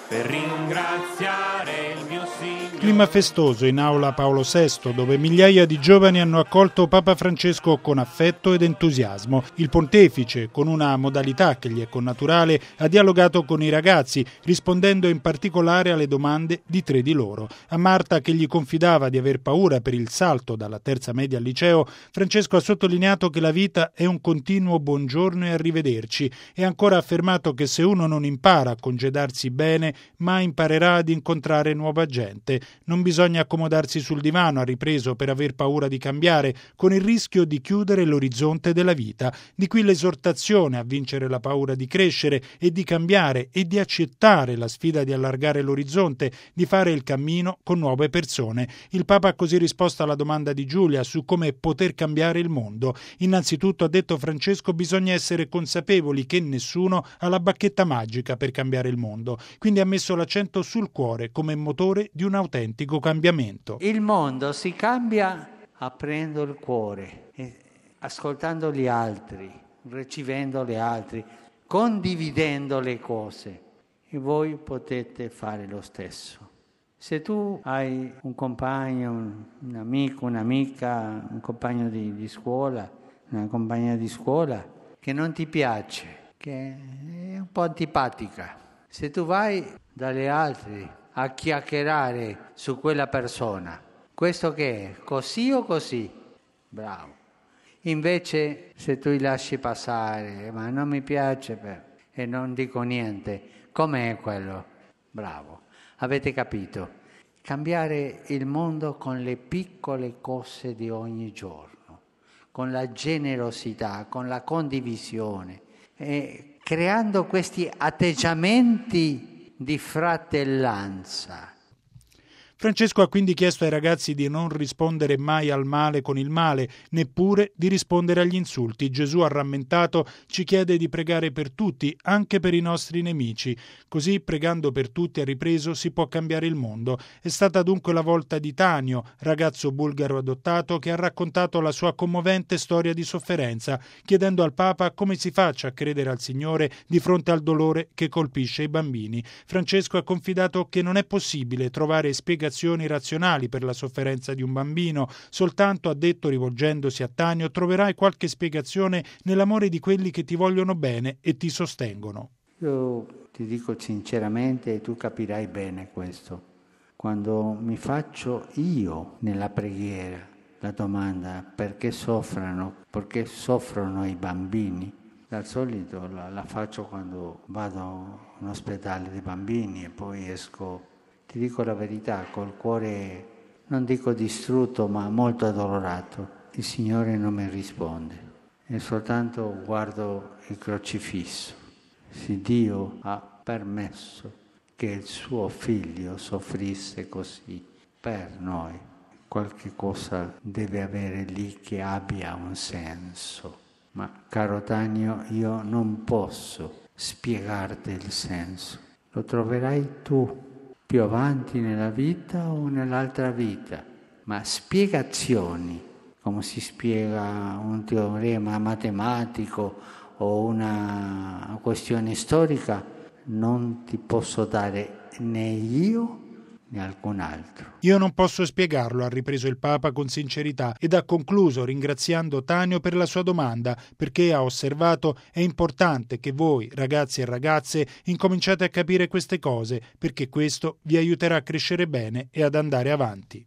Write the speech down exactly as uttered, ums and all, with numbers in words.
per ringraziare il mio Signore. Clima festoso in aula Paolo sesto, dove migliaia di giovani hanno accolto Papa Francesco con affetto ed entusiasmo. Il pontefice, con una modalità che gli è connaturale, ha dialogato con i ragazzi, rispondendo in particolare alle domande di tre di loro. A Marta, che gli confidava di aver paura per il salto dalla terza media al liceo, Francesco ha sottolineato che la vita è un continuo buongiorno e arrivederci e ha ancora affermato che se uno non impara a congedarsi bene, mai imparerà ad incontrare nuova gente. Non bisogna accomodarsi sul divano, ha ripreso, per aver paura di cambiare, con il rischio di chiudere l'orizzonte della vita. Di qui l'esortazione a vincere la paura di crescere e di cambiare e di accettare la sfida di allargare l'orizzonte, di fare il cammino con nuove persone. Il Papa ha così risposto alla domanda di Giulia su come poter cambiare il mondo. Innanzitutto, ha detto Francesco, bisogna essere consapevoli che nessuno ha la bacchetta magica per cambiare il mondo. Quindi ha messo l'accento sul cuore come motore di un autentico cambiamento. Il mondo si cambia aprendo il cuore, ascoltando gli altri, ricevendo gli altri, condividendo le cose, e voi potete fare lo stesso. Se tu hai un compagno, un amico, un'amica, un compagno di, di scuola, una compagna di scuola che non ti piace, che è un po' antipatica, se tu vai dalle altre a chiacchierare su quella persona, questo che è? Così o così? Bravo. Invece se tu li lasci passare, ma non mi piace per... e non dico niente, com'è quello? Bravo. Avete capito? Cambiare il mondo con le piccole cose di ogni giorno, con la generosità, con la condivisione, e creando questi atteggiamenti di fratellanza. Francesco ha quindi chiesto ai ragazzi di non rispondere mai al male con il male, neppure di rispondere agli insulti. Gesù ha rammentato, ci chiede di pregare per tutti, anche per i nostri nemici. Così, pregando per tutti, ha ripreso, si può cambiare il mondo. È stata dunque la volta di Tanio, ragazzo bulgaro adottato, che ha raccontato la sua commovente storia di sofferenza, chiedendo al Papa come si faccia a credere al Signore di fronte al dolore che colpisce i bambini. Francesco ha confidato che non è possibile trovare spiegazioni razionali per la sofferenza di un bambino, soltanto, ha detto rivolgendosi a Tanio, troverai qualche spiegazione nell'amore di quelli che ti vogliono bene e ti sostengono. Io ti dico sinceramente, e tu capirai bene questo, quando mi faccio io nella preghiera la domanda perché soffrono, perché soffrono i bambini, dal solito la, la faccio quando vado in ospedale di bambini e poi esco. Ti dico la verità, col cuore, non dico distrutto, ma molto addolorato. Il Signore non mi risponde e soltanto guardo il crocifisso. Se Dio ha permesso che il suo figlio soffrisse così per noi, qualche cosa deve avere lì che abbia un senso. Ma caro Tanio, io non posso spiegarti il senso. Lo troverai tu più avanti nella vita o nell'altra vita, ma spiegazioni, come si spiega un teorema matematico o una questione storica, non ti posso dare né io né alcun altro. Io non posso spiegarlo, ha ripreso il Papa con sincerità ed ha concluso ringraziando Tanio per la sua domanda, perché, ha osservato, è importante che voi, ragazzi e ragazze, incominciate a capire queste cose, perché questo vi aiuterà a crescere bene e ad andare avanti.